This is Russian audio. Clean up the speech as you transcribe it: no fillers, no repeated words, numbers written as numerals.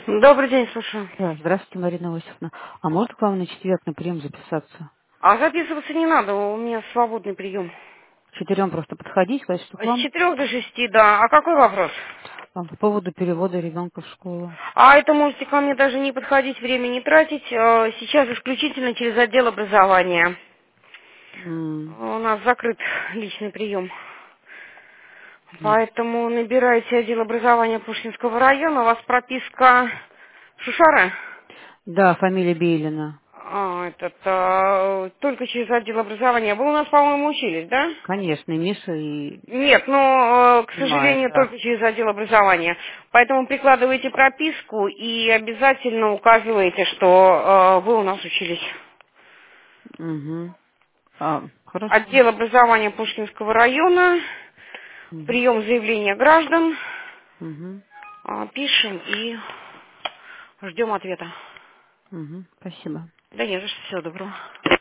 Добрый день, слушаю. Да, здравствуйте, Марина Иосифовна. А можно к вам на четверг на прием записаться? А записываться не надо, у меня свободный прием. К 4 просто подходить, сказать, что к С вам 4 до 6, да. А какой вопрос? по поводу перевода ребенка в школу. А это можете ко мне даже не подходить, время не тратить. Сейчас исключительно через отдел образования. М, У нас закрыт личный прием. м. Поэтому набирайте отдел образования Пушкинского района. У вас прописка Шушара? Да, фамилия Бейлина. Только через отдел образования. Вы у нас, по-моему, учились, да? Конечно, и Миша, и Нет, но, к Майя, сожалению, да. только через отдел образования. Поэтому прикладывайте прописку и обязательно указывайте, что вы у нас учились. Угу. Хорошо. Отдел образования Пушкинского района, Угу. прием заявления граждан. Угу. Пишем и ждем ответа. Угу. Спасибо. Да не за что, всего доброго.